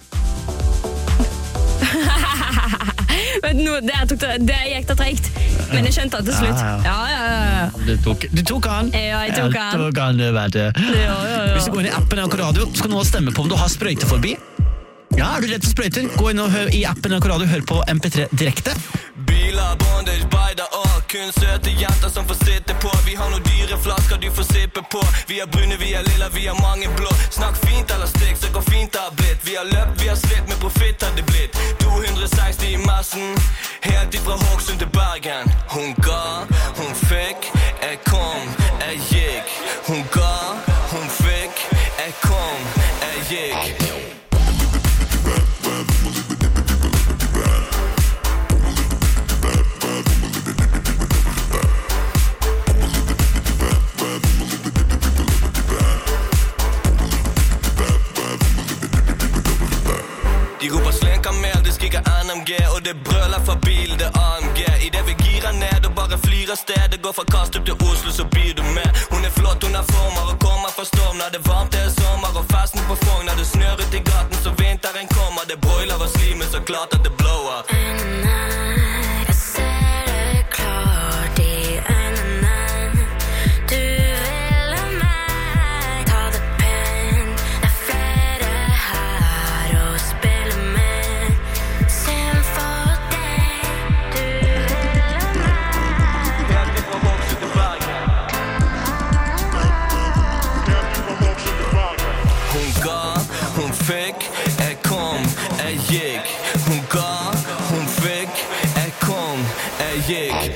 Vet du, det gikk da tregt. Men jeg skjønte at til slutt. Ja.
Du tok han.
Ja, jeg tok han.
Du vet det.
Ja.
Hvis du går inn i appen NRK Radio, skal du nå stemme på om du har sprøyte forbi. Ja, er du redd for sprøyter? Gå inn og hør i appen NRK Radio, hør på MP3 direkte.
Biler, bondage, beider og kun søte jenter som får sitte på. Vi har noen dyre flasker du får sippe på. Vi er brune, vi er lilla, vi har mange blå. Snakk fint eller stikk, så går fint det har blitt. Vi har løpt, vi har slitt, med profitt har det blitt. 260 i massen, helt ifra Håksund til Bergen. Hun ga, hun fikk, jeg kom, jeg gikk. Hun ga, hun fikk, jeg kom, jeg gikk. De roper slenkamel, det skriker NMG, og det brøler fra bilen, det AMG. I det vi girer ned og bare flyr av sted, det går fra Kastrup til Oslo, så blir du med. Hun er flott, hun er former og kommer fra storm. Når det er varmt, det er sommer, og festen på Frogn. Når det snør ut i gaten, så vinteren kommer. Det broiler og slimer, så klart at det blower.
Jeg ser det klart i øynene. Du vil ha meg, ta det pent. Det er flere her å spille med. Syn for deg, du vil ha meg.
Helt ifra Håksund til Bergen. Hun ga, hun fikk, jeg kom, jeg gikk. Hun ga, hun fikk, jeg kom, jeg gikk.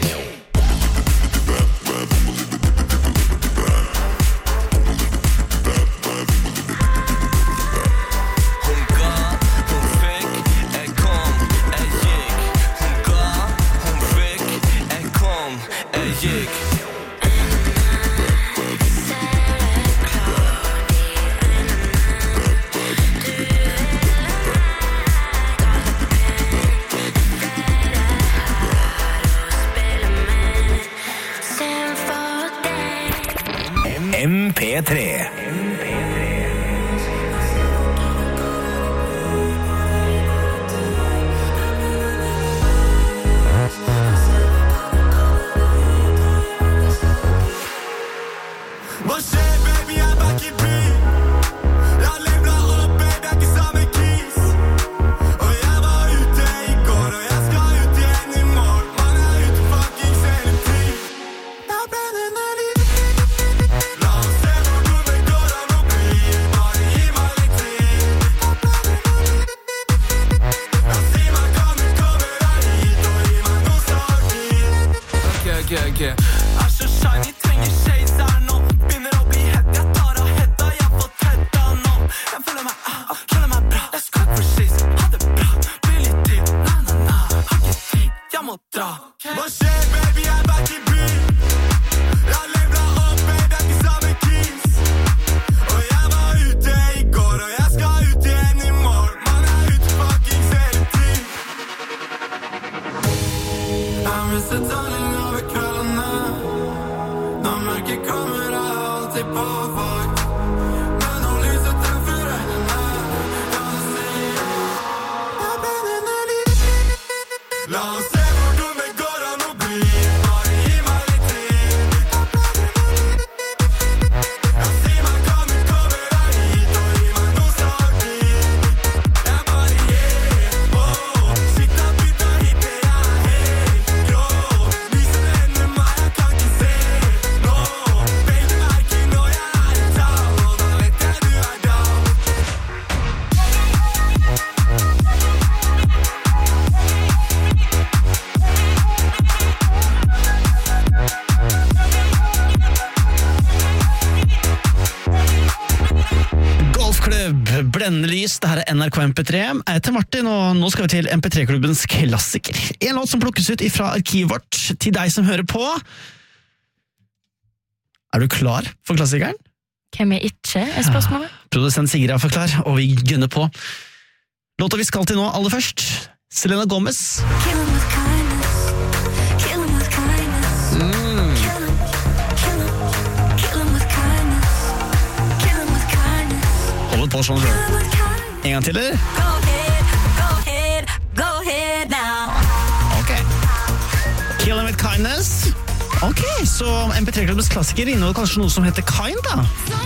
Hun ga, hun fikk, jeg kom, jeg gikk. Hun ga, hun fikk, jeg kom, jeg gikk.
Syn for deg.
MP3.
ikke kommer jeg alltid på vakt. Men om lyset treffer øynene, kan du si jeg brenner ned i. La oss se hvor dum det går an å bli. Bare gi meg litt tid. Ja, si meg kan du komme deg hit og gi meg noe snart tid. Jeg bare sikta bytta hippe, jeg helt grå. Lyset ender meg, jeg kan ikke se nå. Baby merker når jeg en down, og da vet jeg du down.
Golfklubb, blendende lys, det her er NRK MP3. Jeg heter Martin, og nå skal vi til MP3-klubbens klassiker. En låt som plukkes ut fra arkivet vårt til deg som hører på. Er du klar for klassikeren?
Hvem er ikke, er spørsmålet?
Produsent Sigrid er for klar, og vi gønner på. Låta vi skal til nå aller først, Selena Gomez.
Kill 'em with kindness. Kill 'em with kindness. Kill 'em, kill 'em, kill 'em with kindness. Kill 'em with kindness.
Hold på sånn selv. En gang til, eller?
Go ahead, go ahead, go ahead now.
Ok. Kill 'em with kindness. Ok, så MP3-klubbens klassiker inneholder kanskje noe som heter Kind, da?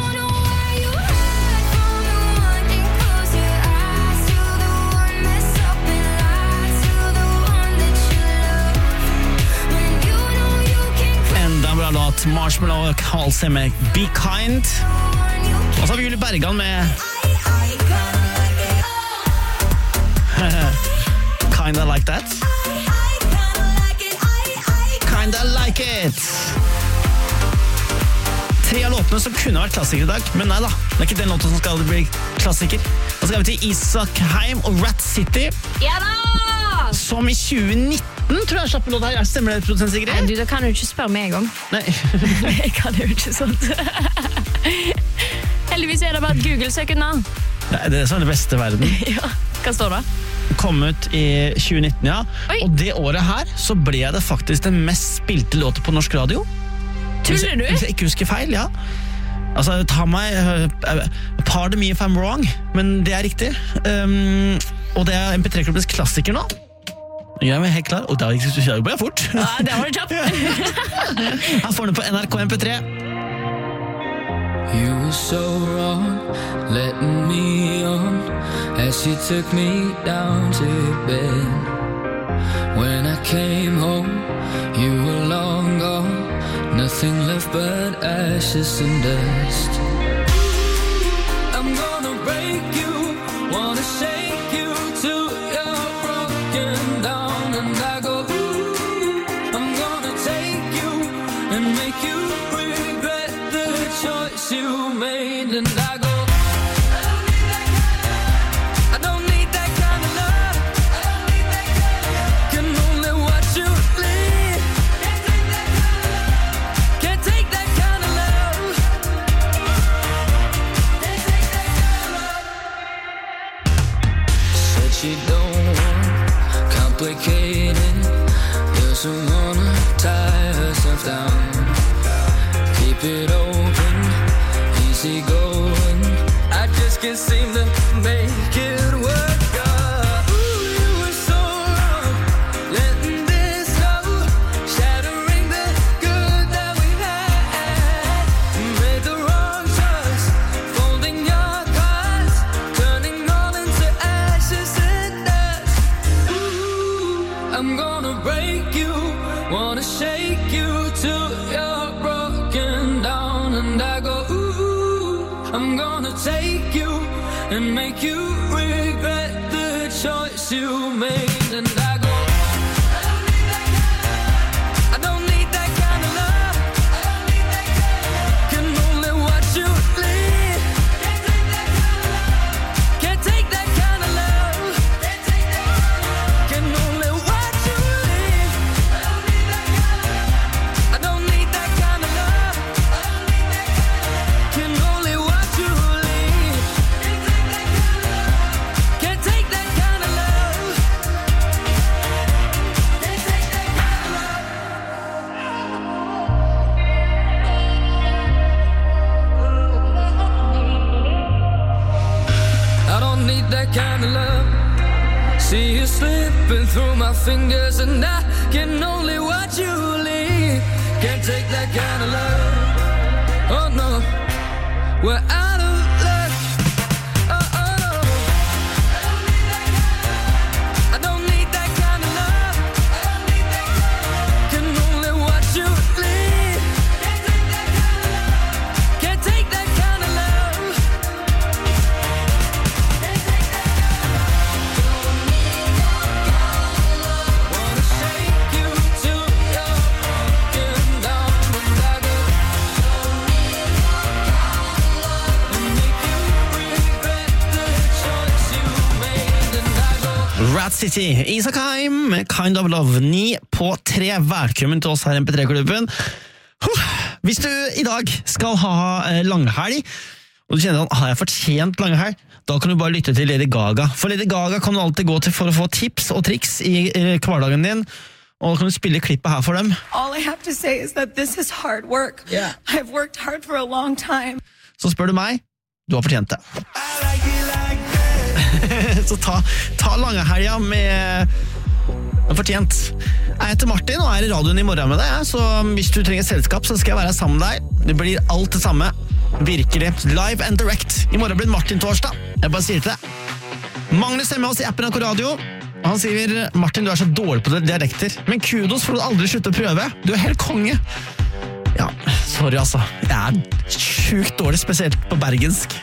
Enda en bra låt. Marshmallow Halsey med Be Kind. Og så har vi Julie Bergan med Kinda Like That. Kinda Like It. 3 av låtene som kunne vært klassiker i dag, men nei da, det er ikke den låten som skal bli klassiker. Da skal vi til Isak Heim og Rat City,
Ja da!
som i 2019 tror jeg slapp en låt her. Stemmer det, produsent Sigrid?
Nei, du, da kan du ikke spørre meg om.
Nei.
Jeg kan jo ikke sånt. Heldigvis er det bare et Google-søk unna.
Det er det som er det beste i verden.
Ja, hva står det?
Kom ut i 2019, ja.
Oi.
Og det året her så ble det faktisk den mest spilte låten på norsk radio.
Tuller du?
Hvis jeg ikke husker feil, ja. Altså, ta meg pardon me if I'm wrong, men det er riktig. Og det er MP3-klubbens klassiker nå. Jeg er helt klar, og da ble jeg fort.
Ja, det var det kjapt.
Her får du på NRK MP3.
You were so wrong, letting me on as you took me down to bed. When I came home, you were long gone, nothing left but ashes and dust. I'm gonna break you, wanna shake you till you're broken down. And I go, ooh, I'm gonna take you and make you regret the choice you made. And I go, I don't need that kind of love. Can only watch you leave. Can't take that kind of love. Said she don't want complicated, doesn't wanna tie herself down. Keep it open, easy going. I just can't seem to make it work. Ooh, you were so wrong, letting this go, shattering the good that we had. Made the wrong choice, folding your cards, turning all into ashes and dust. Ooh, I'm gonna break you, wanna shake you till you're broken down. And I go, ooh, I'm gonna take you and make you regret the choice you made. And I go, I don't need that kind of love. Can only watch you leave. Can't take that kind of love. Can only watch you leave. I don't need that kind of love. Can only watch you leave. Can't take that kind of love. See you slipping through my fingers, and I can only watch you leave. Can't take that kind of love. Oh no, we're out of luck. Oh oh no, I don't need that kind of love. Can only watch you leave. Can't take that kind of love. Wanna shake you till you're broken down, and I go and make you regret the choice you made, and I go.
Rat City, Isak Haim med Kind of Love, 9:03. Velkommen til oss her i MP3-klubben. Hvis du i dag skal ha langhelg, og du kjenner at har jeg fortjent langhelg, da kan du bare lytte til Lady Gaga. For Lady Gaga kan du alltid gå til for å få tips og triks i hverdagen din, og da kan du spille klippet her for dem.
All I have to say is that this is hard work.
Yeah.
I've worked hard for a long time.
Så spør du meg, du har fortjent det. Så ta langhelga med fortjent. Jeg heter Martin og er i radioen i morgen med deg, så hvis du trenger selskap, så skal jeg være sammen med deg. Det blir alt det samme. Virkelig. Live and direct. I morgen blir det Martin torsdag. Jeg bare sier til deg. Magnus er med oss i appen NRK Radio. Han sier, Martin, du er så dårlig på dialekter, men kudos for at du aldri slutter å prøve. Du er helt konge. Ja, sorry altså. Jeg er sjukt dårlig, spesielt på bergensk.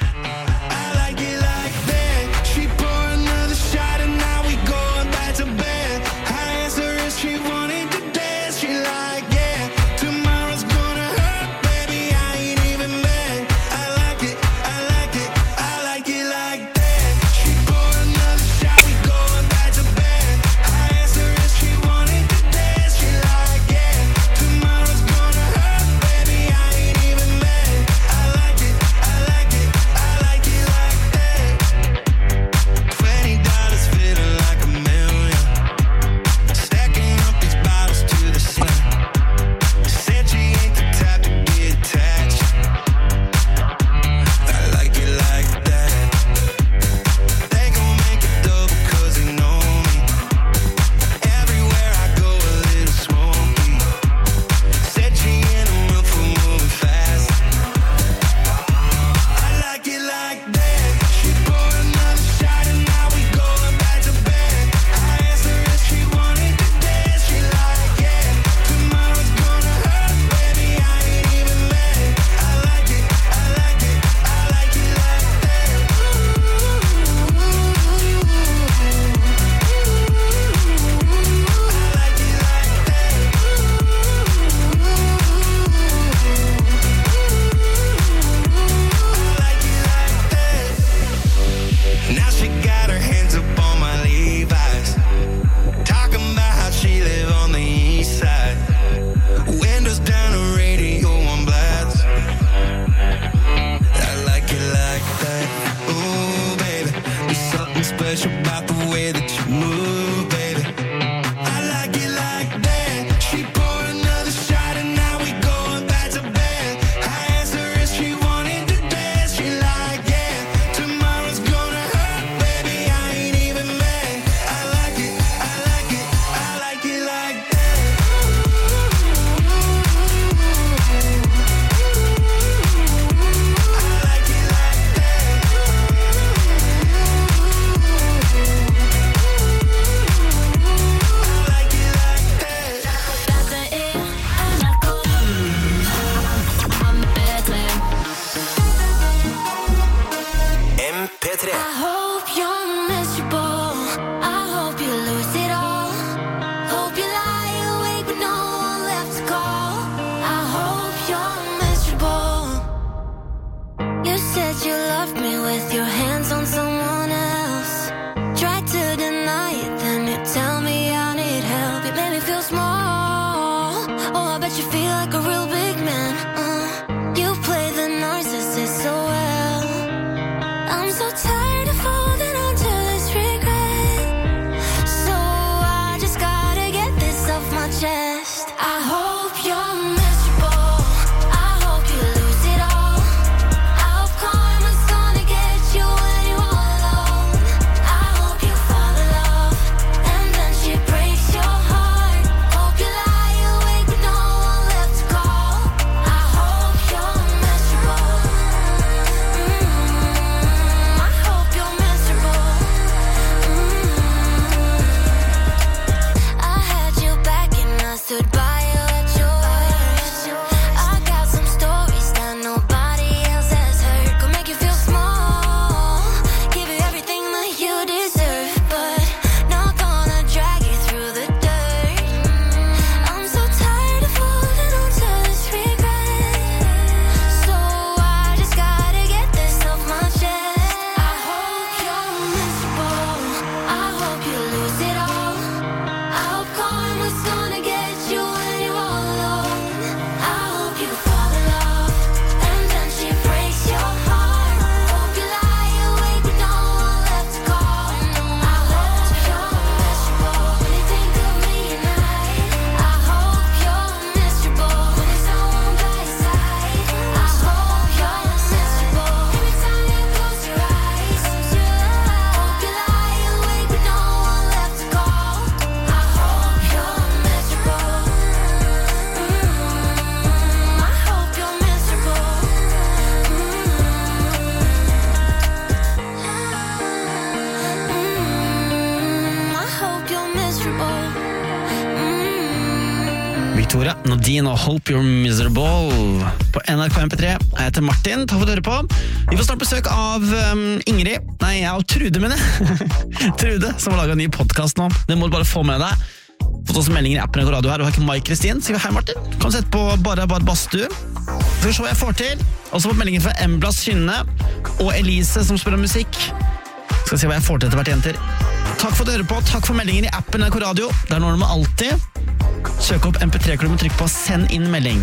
Dean og Hope You're Miserable på NRK MP3. Jeg heter Martin, takk for at du hører på. Vi får snart besøk av Ingrid, av Trude, mener jeg. Trude, som har laget en ny podcast nå. Det må du bare få med deg. Fått også meldinger i appen NRK Radio her, og har ikke Mai-Kristin. Sier vi hei, Martin. Kan du sette på bare badstue. Skal vi se hva jeg får til. Også fått meldinger fra Embla Synne og Elise som spiller musikk. Skal se hva jeg får til hvert jenter. Takk for at du hører på. Takk for meldingen i appen NRK Radio. Der når du må alltid søke opp MP3-klubben og trykk på send inn melding.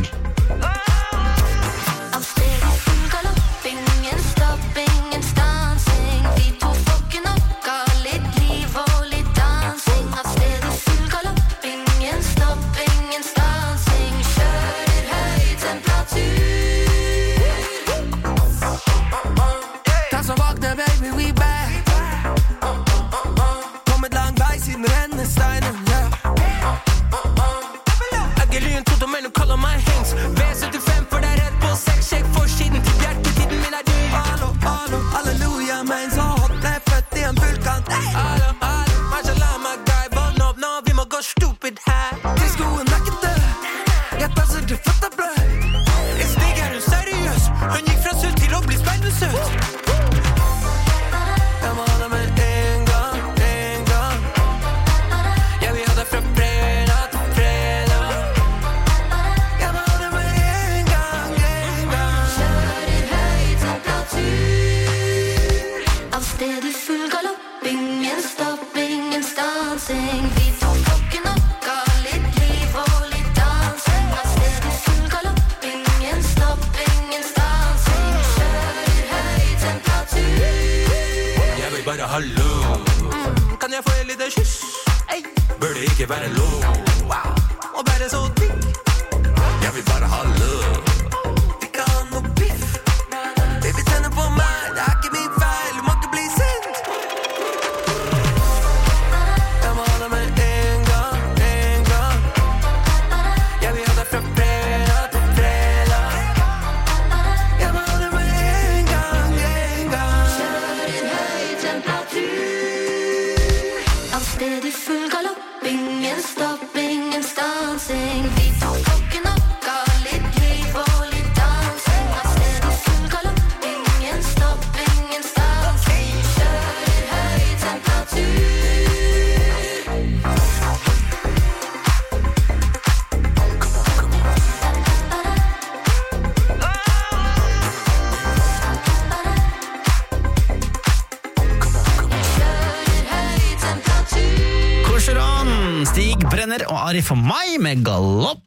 Og Arif og meg med Galopp.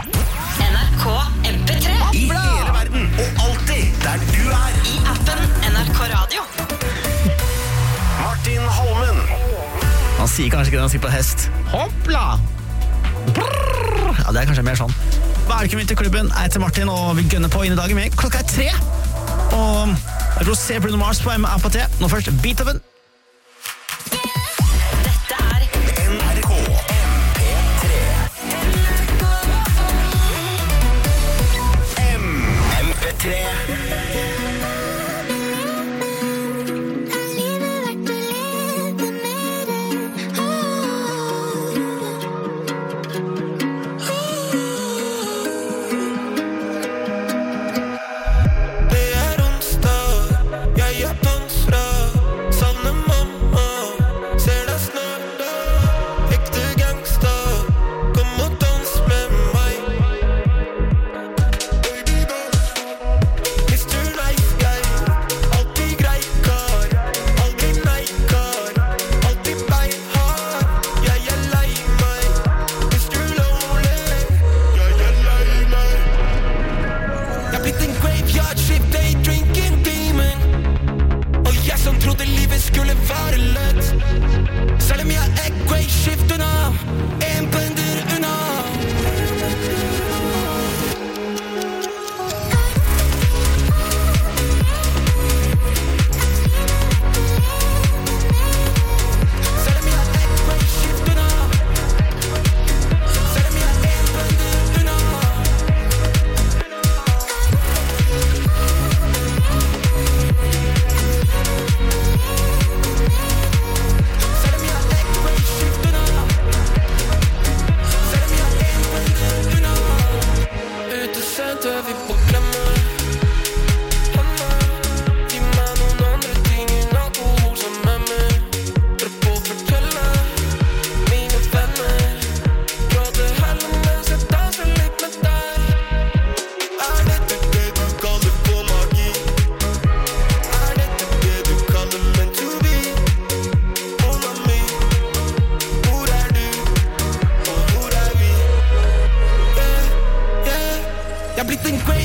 NRK MP3.
I hele verden, og alltid der du er.
I appen NRK Radio.
Martin Holmen.
Han sier kanskje ikke det han sier på hest. Hoppla! Brrr. Ja, det er kanskje mer sånn. Velkommen til klubben. Jeg heter Martin, og vi gønner på inn i dagen med. Klokka 3. Og jeg tror se Bruno Mars på MP3. Nå først Beethoven.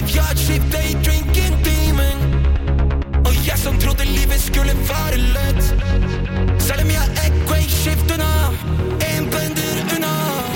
graveyard-skifte i drinking demon. Og jeg som trodde livet skulle være lett. Selv om jeg Equate-skift unna, en blender unna.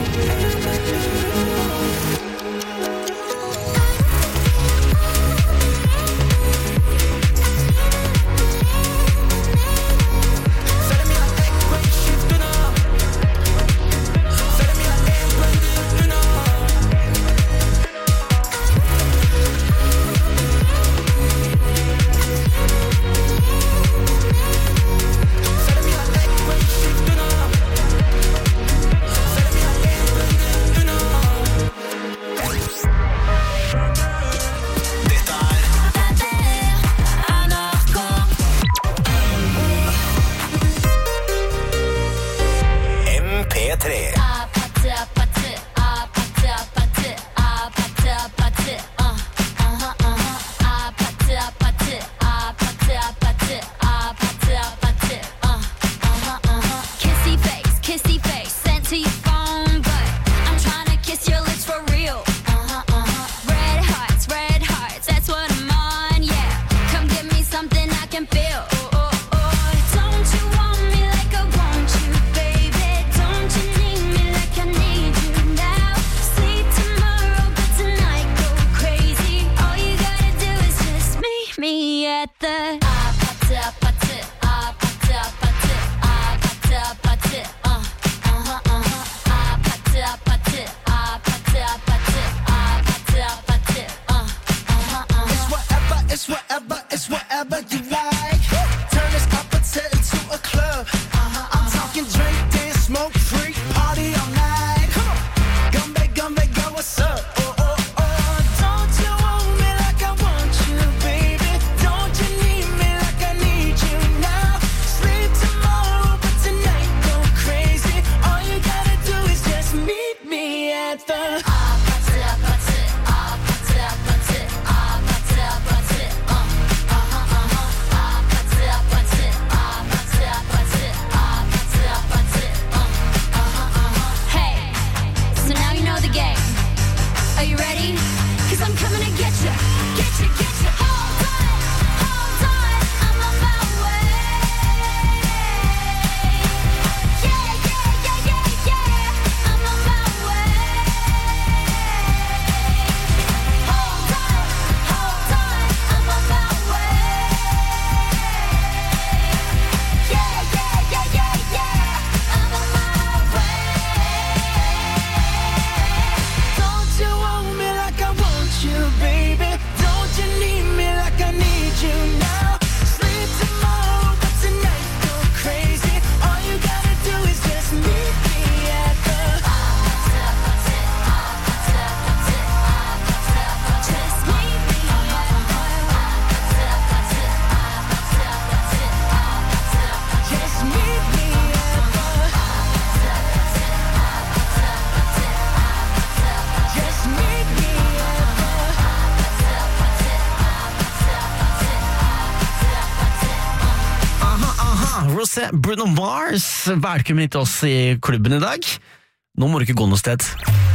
Bruno Mars, velkommen hit til oss i klubben i dag. Nå må du ikke gå noe sted.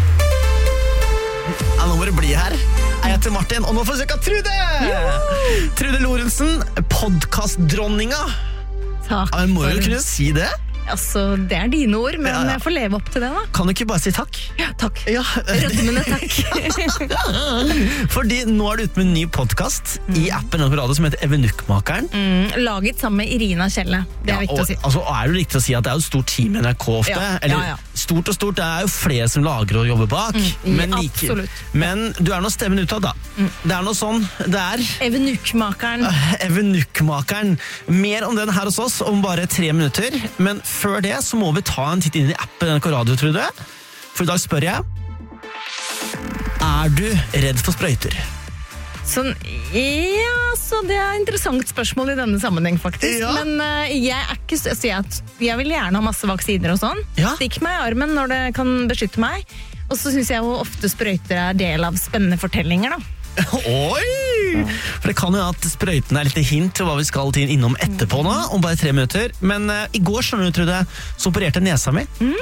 Ja, nå må du bli her. Jeg heter Martin, og nå får vi søke Trude! Trude Lorentzen, podcastdronninga.
Takk.
Ja, må jo kunne si det.
Altså, det er dine ord, men
Ja, ja.
jeg får leve opp til det da.
Kan du ikke bare si takk?
Ja, takk.
Ja.
Rødmende takk.
Fordi nå er du ute med en ny podcast i appen på radio som heter Evenukmakeren.
Laget sammen med Irina Kjelle. Det er viktig å si.
Altså, er det riktig å si at det er jo et stort team i NRK ofte?
Ja,
Eller
ja.
stort og stort, det er jo flere som lager og jobber bak.
Absolutt.
Men du er nå stemmen utad da. Det er noe sånn, det er
Evenukmakeren.
Evenukmakeren. Mer om den her hos oss om bare 3 minutter. Men før det så må vi ta en titt inn i appen NRK Radio, Trude. For i dag spør jeg: er du redd for sprøyter?
Sånn, ja, så det er et interessant spørsmål i denne sammenheng faktisk.
Ja.
Men jeg er ikke så jeg vil gjerne ha masse vaksiner og sånn.
Ja.
Stikk meg i armen når det kan beskytte meg. Og så synes jeg jo ofte sprøyter er del av spennende fortellinger da.
Oi! For det kan jo at sprøytene er litt hint til hva vi skal til innom etterpå nå, om bare 3 minutter. Men i går, skjønner du, Trude, så opererte nesa mi.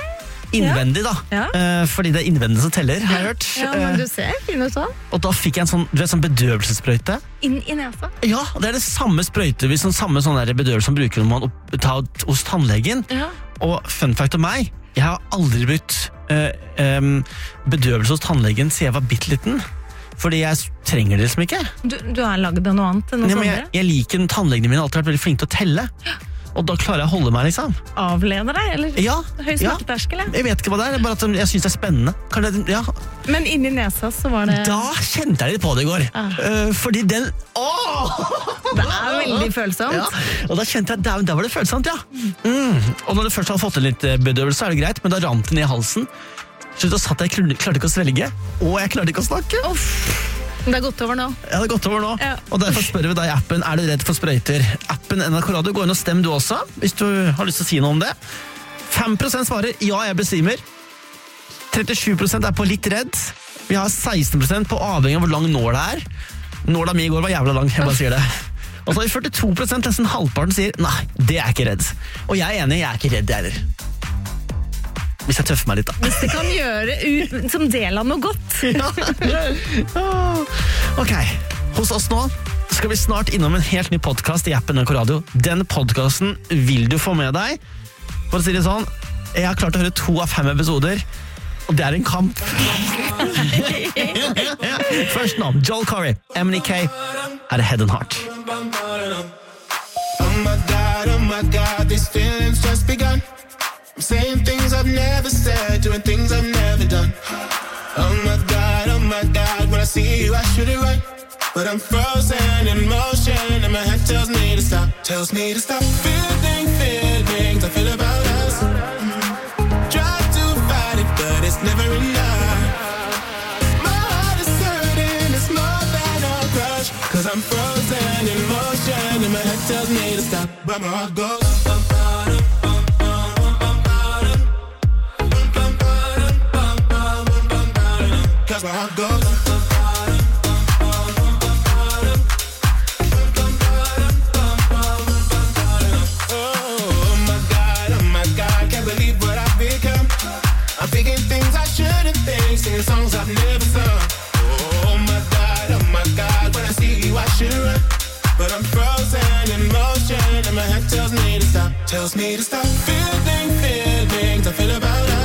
innvendig da. Fordi det innvendig som teller, har jeg hørt.
Ja, men du ser fin ut sånn.
Og da fikk jeg en sånn, du vet, sånn bedøvelsessprøyte.
Inn i nesa.
Ja, det er det samme sprøyte, samme sånn der bedøvelse som bruker når man tar hos tannlegen.
Ja.
Og fun fact om meg, jeg har aldri brukt bedøvelse hos tannlegen siden jeg var bitteliten. Fordi jeg trenger det liksom ikke.
Du er laget av noe annet enn noe sånt?
Jeg liker tannlegene mine, alltid vært veldig flink til å telle. Og da klarer jeg å holde meg, liksom.
Avleder deg, eller?
Ja.
Høy smerteterskel,
Jeg vet ikke hva det er, bare at jeg synes det er spennende. Ja.
Men inni nesa så var det...
Da kjente jeg litt på det i går. Fordi den...
Det er veldig følsomt.
Ja. Og da kjente jeg, der var det følsomt, ja. Og når du først har fått en litt bedøvelse, er det greit, men da rant den i halsen. Så da satt jeg, klarte ikke å svelge, og jeg klarte ikke å snakke.
Det er gått over nå.
Ja, det er gått over nå. Ja. Og derfor spør vi deg i appen, er du redd for sprøyter? Appen NRK Radio, gå inn og stem du også, hvis du har lyst til å si noe om det. 5% svarer, ja, jeg besvimer. 37% er på litt redd. Vi har 16% på avhengig av hvor lang nål det er. Nåla mi i går var jævla lang, jeg bare sier det. Og så har vi 42%, nesten halvparten sier, nei, det er ikke redd. Og jeg er enig, jeg er ikke redd, jeg heller. Hvis jeg tøffer meg litt da.
Hvis det kan gjøre som del av noe godt.
Ok, hos oss nå skal vi snart innom en helt ny podcast i appen NRK Radio. Den podcasten vil du få med deg. For å si det sånn, jeg har klart å høre 2 av 5 episoder, og det er en kamp. Først nå, Joel Corey, MNK, er Head and Heart.
Oh my God, these feelings just begun. I'm saying things I've never said, doing things I've never done. Oh my God, when I see you I should it right. But I'm frozen in motion and my head tells me to stop. Tells me to stop feeling feelings I feel about us. Try to fight it but it's never enough. My heart is hurting, it's more than a crush. Cause I'm frozen in motion and my head tells me to stop. But my heart goes cause my heart goes oh my God, can't believe what I've become. I'm thinking things I shouldn't think, singing songs I've never sung. Oh my God, when I see you I should run. But I'm frozen in motion and my head tells me to stop. Tells me to stop feeling feelings I feel about us.